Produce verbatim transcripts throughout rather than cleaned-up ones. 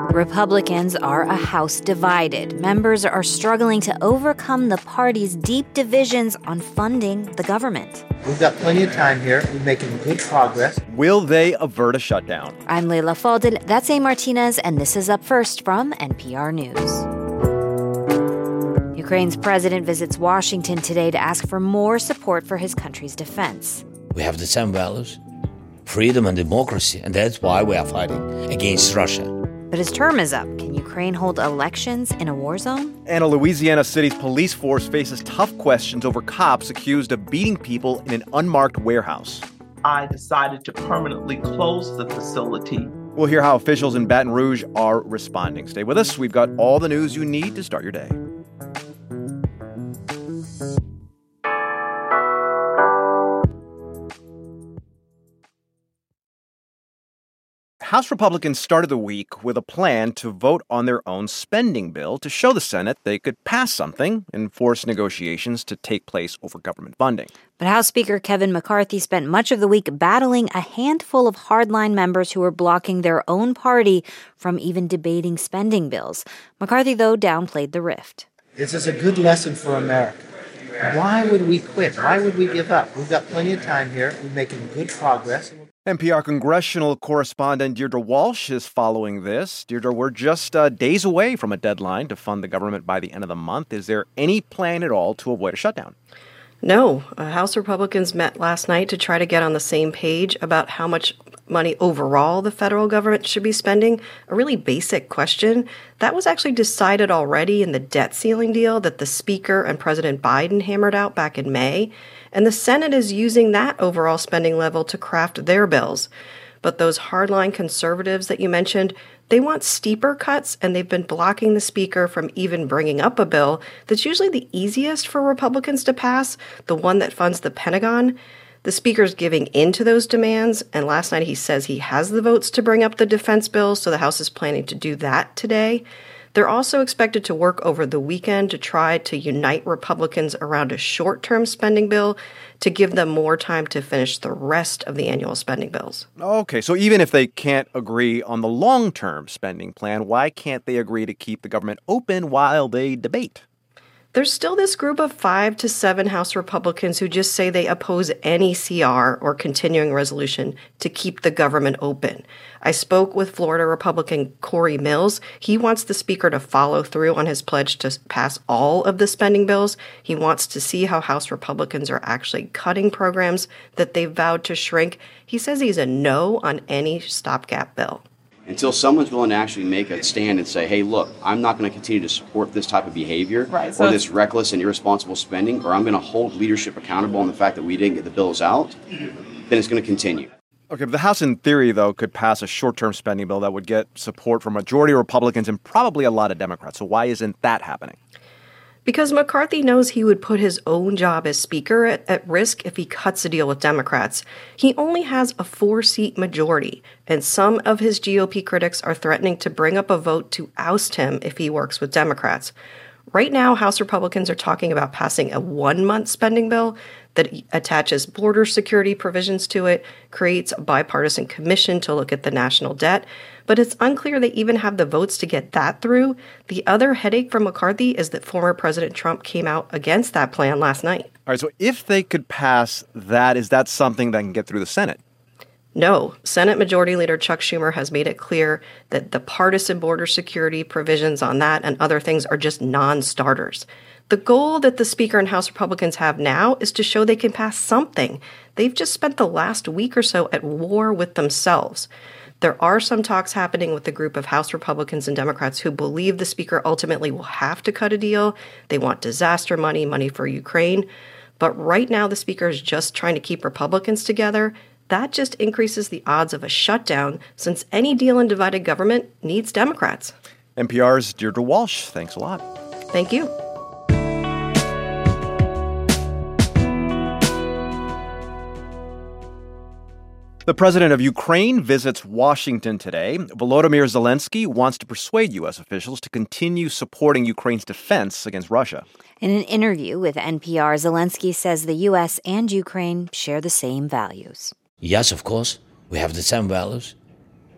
Republicans are a House divided. Members are struggling to overcome the party's deep divisions on funding the government. We've got plenty of time here. We're making good progress. Will they avert a shutdown? I'm Leila Fadel. That's A. Martinez, and this is Up First from N P R News. Ukraine's president visits Washington today to ask for more support for his country's defense. We have the same values, freedom and democracy, and that's why we are fighting against Russia. But his term is up. Can Ukraine hold elections in a war zone? And a Louisiana city's police force faces tough questions over cops accused of beating people in an unmarked warehouse. I decided to permanently close the facility. We'll hear how officials in Baton Rouge are responding. Stay with us. We've got all the news you need to start your day. House Republicans started the week with a plan to vote on their own spending bill to show the Senate they could pass something and force negotiations to take place over government funding. But House Speaker Kevin McCarthy spent much of the week battling a handful of hardline members who were blocking their own party from even debating spending bills. McCarthy, though, downplayed the rift. This is a good lesson for America. Why would we quit? Why would we give up? We've got plenty of time here. We're making good progress. N P R congressional correspondent Deirdre Walsh is following this. Deirdre, we're just uh, days away from a deadline to fund the government by the end of the month. Is there any plan at all to avoid a shutdown? No. Uh, House Republicans met last night to try to get on the same page about how much money overall the federal government should be spending. A really basic question. That was actually decided already in the debt ceiling deal that the Speaker and President Biden hammered out back in May. And the Senate is using that overall spending level to craft their bills. But those hardline conservatives that you mentioned, they want steeper cuts, and they've been blocking the Speaker from even bringing up a bill that's usually the easiest for Republicans to pass, the one that funds the Pentagon. The Speaker's giving in to those demands, and last night he says he has the votes to bring up the defense bill, so the House is planning to do that today. They're also expected to work over the weekend to try to unite Republicans around a short-term spending bill to give them more time to finish the rest of the annual spending bills. Okay, so even if they can't agree on the long-term spending plan, why can't they agree to keep the government open while they debate? There's still this group of five to seven House Republicans who just say they oppose any C R or continuing resolution to keep the government open. I spoke with Florida Republican Corey Mills. He wants the Speaker to follow through on his pledge to pass all of the spending bills. He wants to see how House Republicans are actually cutting programs that they vowed to shrink. He says he's a no on any stopgap bill. Until someone's willing to actually make a stand and say, hey, look, I'm not going to continue to support this type of behavior right, so or this reckless and irresponsible spending, or I'm going to hold leadership accountable on the fact that we didn't get the bills out, then it's going to continue. Okay, but the House, in theory, though, could pass a short-term spending bill that would get support from a majority of Republicans and probably a lot of Democrats. So why isn't that happening? Because McCarthy knows he would put his own job as Speaker at, at risk if he cuts a deal with Democrats. He only has a four-seat majority, and some of his G O P critics are threatening to bring up a vote to oust him if he works with Democrats. Right now, House Republicans are talking about passing a one-month spending bill that attaches border security provisions to it, creates a bipartisan commission to look at the national debt, but it's unclear they even have the votes to get that through. The other headache for McCarthy is that former President Trump came out against that plan last night. All right, so if they could pass that, is that something that can get through the Senate? No. Senate Majority Leader Chuck Schumer has made it clear that the partisan border security provisions on that and other things are just non-starters. The goal that the Speaker and House Republicans have now is to show they can pass something. They've just spent the last week or so at war with themselves. There are some talks happening with the group of House Republicans and Democrats who believe the Speaker ultimately will have to cut a deal. They want disaster money, money for Ukraine. But right now, the Speaker is just trying to keep Republicans together. That just increases the odds of a shutdown, since any deal in divided government needs Democrats. N P R's Deirdre Walsh, thanks a lot. Thank you. The president of Ukraine visits Washington today. Volodymyr Zelensky wants to persuade U S officials to continue supporting Ukraine's defense against Russia. In an interview with N P R, Zelensky says the U S and Ukraine share the same values. Yes, of course, we have the same values,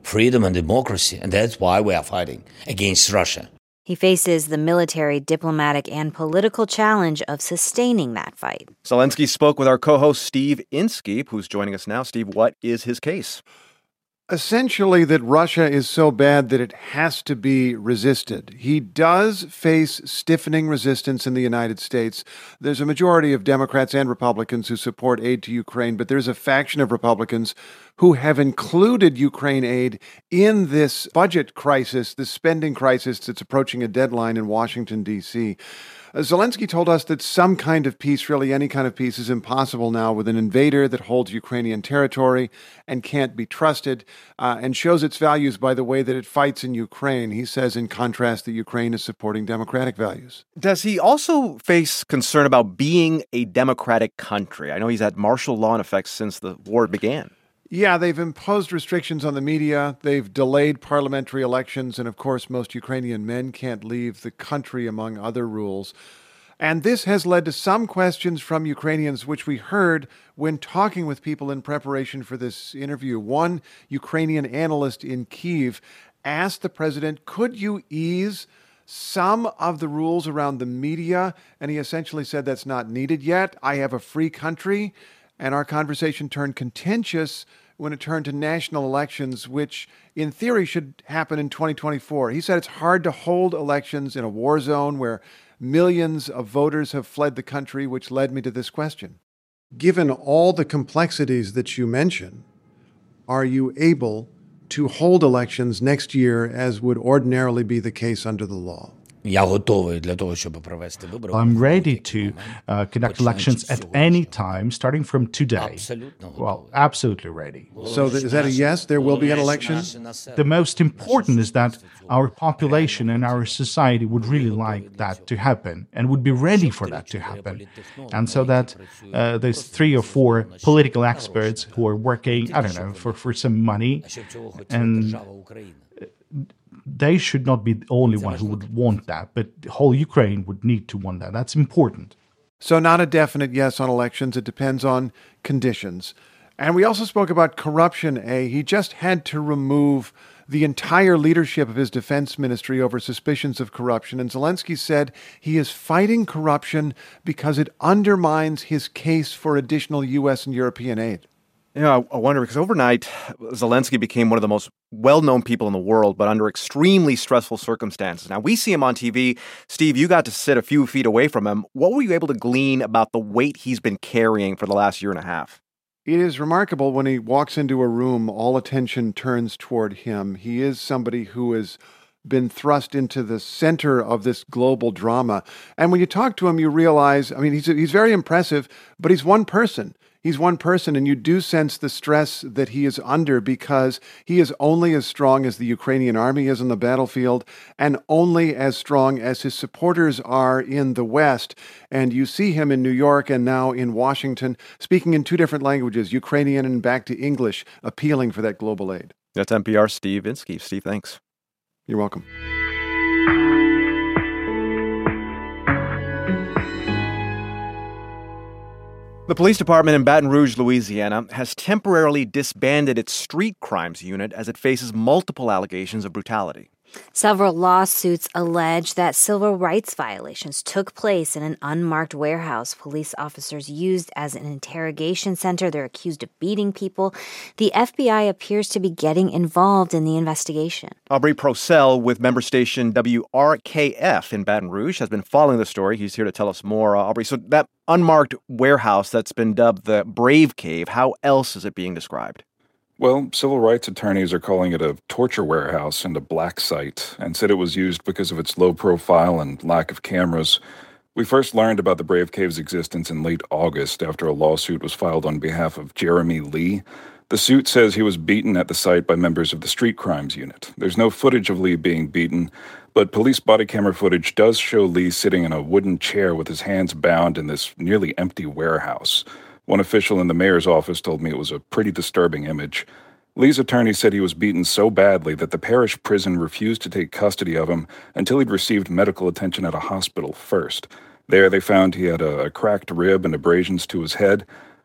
freedom and democracy, and that's why we are fighting against Russia. He faces the military, diplomatic, and political challenge of sustaining that fight. Zelensky spoke with our co-host Steve Inskeep, who's joining us now. Steve, what is his case? Essentially that Russia is so bad that it has to be resisted. He does face stiffening resistance in the United States. There's a majority of Democrats and Republicans who support aid to Ukraine, but there's a faction of Republicans who have included Ukraine aid in this budget crisis, this spending crisis that's approaching a deadline in Washington, D C Uh, Zelensky told us that some kind of peace, really any kind of peace, is impossible now with an invader that holds Ukrainian territory and can't be trusted uh, and shows its values by the way that it fights in Ukraine. He says, in contrast, that Ukraine is supporting democratic values. Does he also face concern about being a democratic country? I know he's had martial law in effect since the war began. Yeah, they've imposed restrictions on the media. They've delayed parliamentary elections. And of course, most Ukrainian men can't leave the country, among other rules. And this has led to some questions from Ukrainians, which we heard when talking with people in preparation for this interview. One Ukrainian analyst in Kyiv asked the president, could you ease some of the rules around the media? And he essentially said that's not needed yet. I have a free country. And our conversation turned contentious when it turned to national elections, which in theory should happen in twenty twenty-four. He said it's hard to hold elections in a war zone where millions of voters have fled the country, which led me to this question. Given all the complexities that you mention, are you able to hold elections next year as would ordinarily be the case under the law? I'm ready to uh, conduct elections at any time, starting from today. Well, absolutely ready. So th- is that a yes? There will be an election? The most important is that our population and our society would really like that to happen and would be ready for that to happen. And so that uh, there's three or four political experts who are working, I don't know, for, for some money, and they should not be the only one who would want that, but the whole Ukraine would need to want that. That's important. So not a definite yes on elections. It depends on conditions. And we also spoke about corruption, A. He just had to remove the entire leadership of his defense ministry over suspicions of corruption. And Zelensky said he is fighting corruption because it undermines his case for additional U S and European aid. You know, I wonder, because overnight, Zelensky became one of the most well-known people in the world, but under extremely stressful circumstances. Now, we see him on T V. Steve, you got to sit a few feet away from him. What were you able to glean about the weight he's been carrying for the last year and a half? It is remarkable when he walks into a room, all attention turns toward him. He is somebody who has been thrust into the center of this global drama. And when you talk to him, you realize, I mean, he's he's very impressive, but he's one person. He's one person, and you do sense the stress that he is under because he is only as strong as the Ukrainian army is on the battlefield and only as strong as his supporters are in the West. And you see him in New York and now in Washington speaking in two different languages, Ukrainian and back to English, appealing for that global aid. That's N P R Steve Inskeep. Steve, thanks. You're welcome. The police department in Baton Rouge, Louisiana, has temporarily disbanded its street crimes unit as it faces multiple allegations of brutality. Several lawsuits allege that civil rights violations took place in an unmarked warehouse police officers used as an interrogation center. They're accused of beating people. The F B I appears to be getting involved in the investigation. Aubrey Procell with member station W R K F in Baton Rouge has been following the story. He's here to tell us more. Uh, Aubrey, so that unmarked warehouse that's been dubbed the Brave Cave, how else is it being described? Well, civil rights attorneys are calling it a torture warehouse and a black site, and said it was used because of its low profile and lack of cameras. We first learned about the Brave Cave's existence in late August after a lawsuit was filed on behalf of Jeremy Lee. The suit says he was beaten at the site by members of the Street Crimes Unit. There's no footage of Lee being beaten, but police body camera footage does show Lee sitting in a wooden chair with his hands bound in this nearly empty warehouse. One official in the mayor's office told me it was a pretty disturbing image. Lee's attorney said he was beaten so badly that the parish prison refused to take custody of him until he'd received medical attention at a hospital first. There they found he had a cracked rib and abrasions to his head.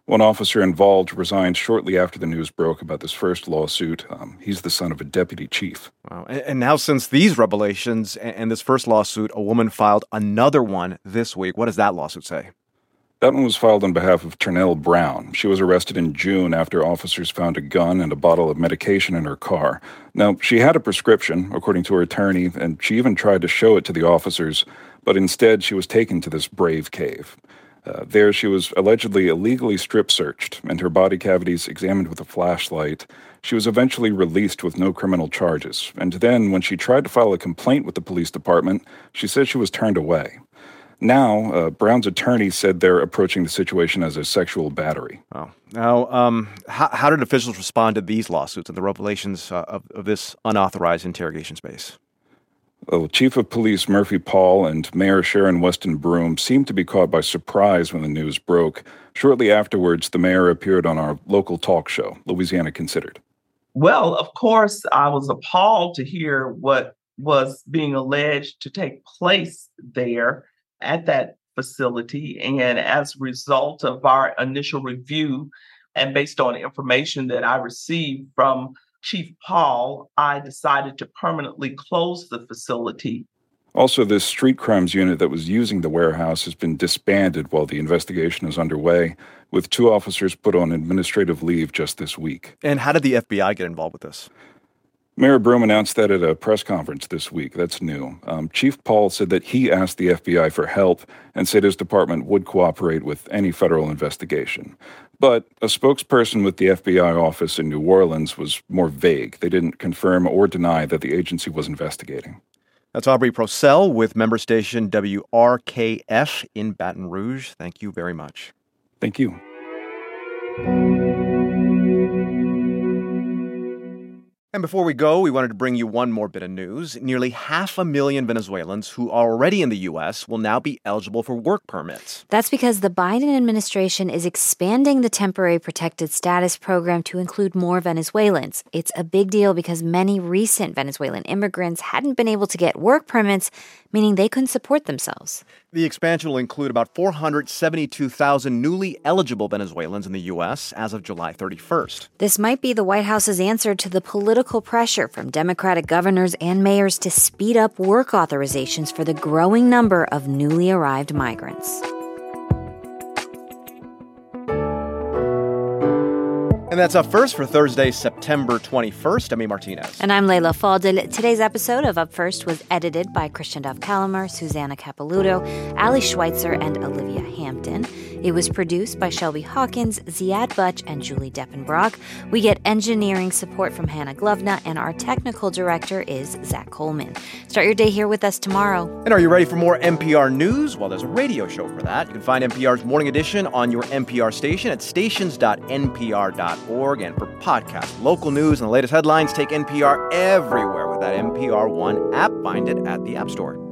One officer involved resigned shortly after the news broke about this first lawsuit. Um, he's the son of a deputy chief. Wow. And now, since these revelations and this first lawsuit, a woman filed another one this week. What does that lawsuit say? That one was filed on behalf of Ternell Brown. She was arrested in June after officers found a gun and a bottle of medication in her car. Now, she had a prescription, according to her attorney, and she even tried to show it to the officers, but instead she was taken to this Brave Cave. Uh, there, she was allegedly illegally strip-searched and her body cavities examined with a flashlight. She was eventually released with no criminal charges. And then, when she tried to file a complaint with the police department, she said she was turned away. Now, uh, Brown's attorney said they're approaching the situation as a sexual battery. Oh. Now, um, how, how did officials respond to these lawsuits and the revelations uh, of, of this unauthorized interrogation space? Well, Chief of Police Murphy Paul and Mayor Sharon Weston Broome seemed to be caught by surprise when the news broke. Shortly afterwards, the mayor appeared on our local talk show, Louisiana Considered. Well, of course, I was appalled to hear what was being alleged to take place there at that facility. And as a result of our initial review and based on information that I received from Chief Paul, I decided to permanently close the facility. Also, this street crimes unit that was using the warehouse has been disbanded while the investigation is underway, with two officers put on administrative leave just this week. And how did the F B I get involved with this? Mayor Broome announced that at a press conference this week. That's new. Um, Chief Paul said that he asked the F B I for help and said his department would cooperate with any federal investigation. But a spokesperson with the F B I office in New Orleans was more vague. They didn't confirm or deny that the agency was investigating. That's Aubrey Procell with member station W R K F in Baton Rouge. Thank you very much. Thank you. And before we go, we wanted to bring you one more bit of news. Nearly half a million Venezuelans who are already in the U S will now be eligible for work permits. That's because the Biden administration is expanding the temporary protected status program to include more Venezuelans. It's a big deal because many recent Venezuelan immigrants hadn't been able to get work permits, meaning they couldn't support themselves. The expansion will include about four hundred seventy-two thousand newly eligible Venezuelans in the U S as of July thirty-first. This might be the White House's answer to the political pressure from Democratic governors and mayors to speed up work authorizations for the growing number of newly arrived migrants. And that's Up First for Thursday, September twenty-first. I'm A. Martinez. And I'm Leila Fadel. Today's episode of Up First was edited by Christian Dove Calamar, Susanna Capelouto, Ali Schweitzer, and Olivia Hampton. It was produced by Shelby Hawkins, Ziad Butch, and Julie Deppenbrock. We get engineering support from Hannah Glovna, and our technical director is Zach Coleman. Start your day here with us tomorrow. And are you ready for more N P R news? Well, there's a radio show for that. You can find N P R's Morning Edition on your N P R station at stations dot n p r dot org. And for podcasts, local news, and the latest headlines, take N P R everywhere with that N P R One app. Find it at the App Store.